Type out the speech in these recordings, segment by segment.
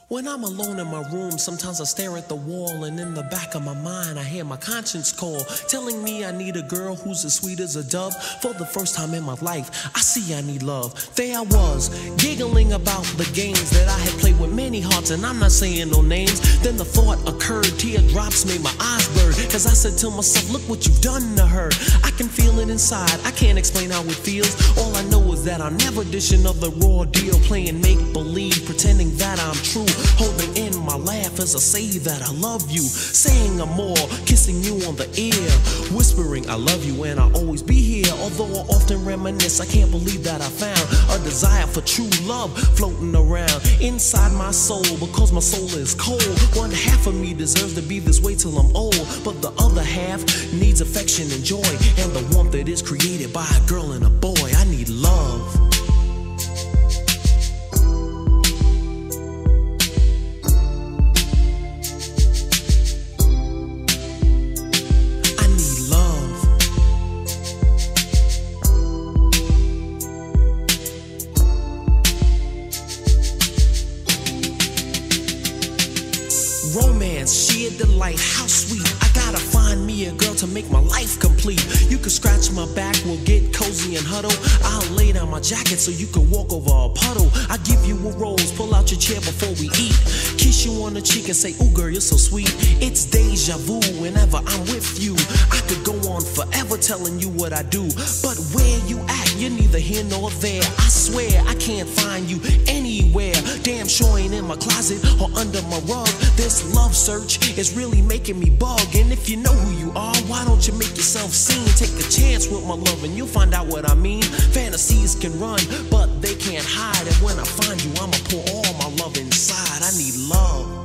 When I'm alone in my room, sometimes I stare at the wall, and in the back of my mind I hear my conscience call, telling me I need a girl who's as sweet as a dove. For the first time in my life, I see I need love. There I was, giggling about the games that I had played with many hearts, and I'm not saying no names. Then the thought occurred, teardrops made my eyes blur, cause I said to myself, look what you've done to her. I can feel it inside, I can't explain how it feels. All I know is that I'll never dish another raw deal, playing make-believe, pretending that I'm true, holding in my laugh as I say that I love you, saying I'm more, kissing you on the ear, whispering I love you and I'll always be here. Although I often reminisce, I can't believe that I found a desire for true love floating around inside my soul, because my soul is cold. One half of me deserves to be this way till I'm old, but the other half needs affection and joy, and the warmth that is created by a girl and a boy. I need love. Romance, sheer delight, how sweet. I gotta find me a girl to make my life complete. You can scratch my back, we'll get cozy and huddle. I'll lay down my jacket so you can walk over a puddle. I give you a rose, pull out your chair before we eat. Kiss you on the cheek and say, ooh girl, you're so sweet. It's deja vu whenever I'm with you. I could go on forever telling you what I do, but where you at, you're neither here nor there. I swear I can't find you anywhere. Damn sure ain't in my closet or under my rug. This love search is really making me bug. And if you know who you are, why don't you make yourself seen? Take a chance with my love and you'll find out what I mean. Fantasies can run, but they can't hide. And when I find you, I'ma pour all my love inside. I need love.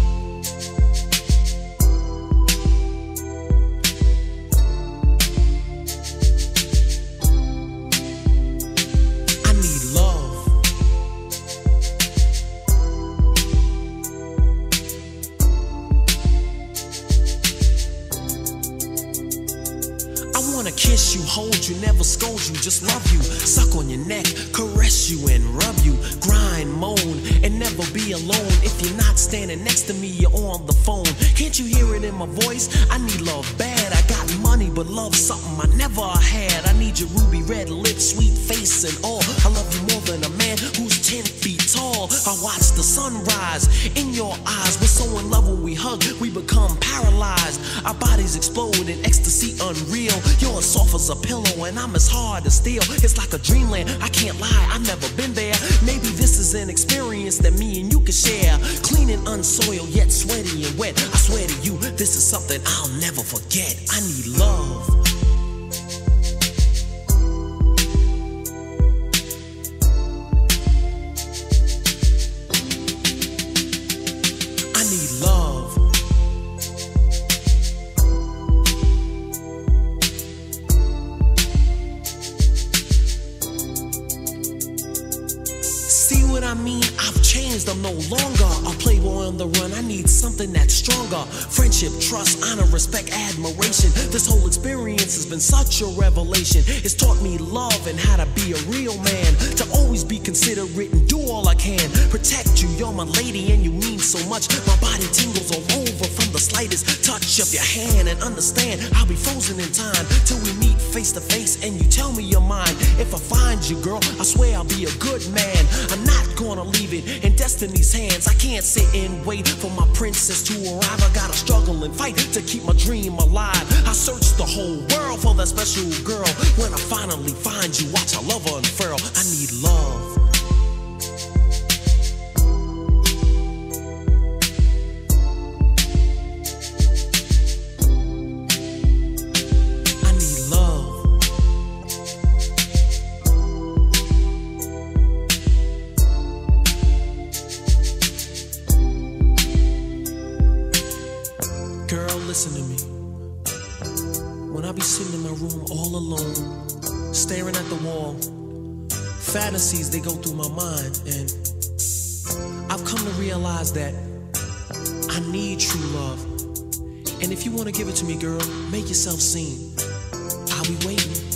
I wanna kiss you, hold you, never scold you, just love you, suck on your neck, caress you and rub you, grind, moan, and never be alone. If you're not standing next to me, you're on the phone. Can't you hear it in my voice? I need love bad. I got money, but love something I never had. I need your ruby red lips, sweet face and all. I love you more than a man who's 10 feet tall. I watch the sunrise in your eyes. We're so in love when we hug, we become paralyzed. Our bodies explode in ecstasy unreal. You're as soft as a pillow and I'm as hard as steel. It's like a dreamland, I can't lie, I've never been there. Maybe this is an experience that me and you can share. Clean and unsoiled, yet sweaty and wet. I swear to you, this is something I'll never forget. I need love. I need love. See what I mean? I've changed, I'm no longer a playboy on the run. I need something that's stronger. Friendship, trust, honor, respect, admiration. This whole experience has been such a revelation. It's taught me love and how to be a real man. To always be considerate and do all I can. Protect you, you're my lady and you mean so much. My body tingles all over from the slightest touch of your hand. And understand, I'll be frozen in time till we meet face to face and you tell me you're mine. If I find you, girl, I swear I'll be a good man. I'm not gonna leave it in destiny's hands. I can't sit and wait for my princess to arrive. I gotta struggle and fight to keep my dream alive. I search the whole world for that special girl. When I finally find you, watch our love unfurl. I need love. Girl, listen to me. When I be sitting in my room all alone, staring at the wall, fantasies, they go through my mind, and I've come to realize that I need true love. And if you want to give it to me, girl, make yourself seen. I'll be waiting.